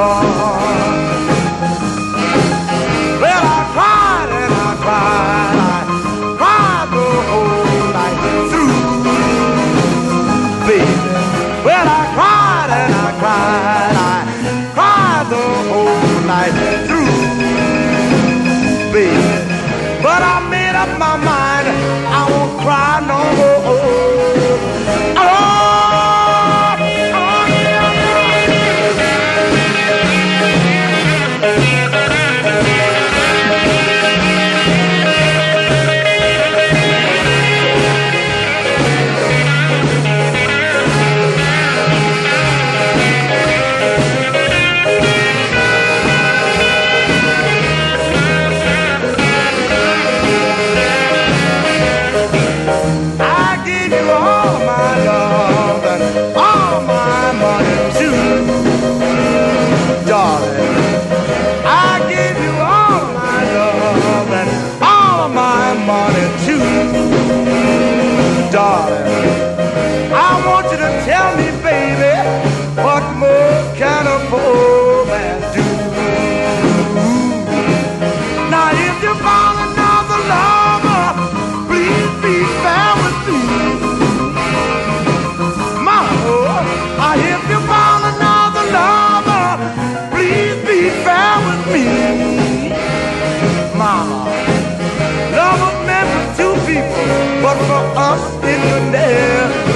love. Well, I cried and I cried. I cried the whole night through, baby. Well, I cried and I cried. I cried the whole night through, baby. But I made up my mind, I won't cry no more. Darling, I want you to tell me, baby, what more can a poor man do? Now, if you found another lover, please be fair with me. Mama, if you found another lover, please be fair with me. Mama, love was meant for two people, but for us it could never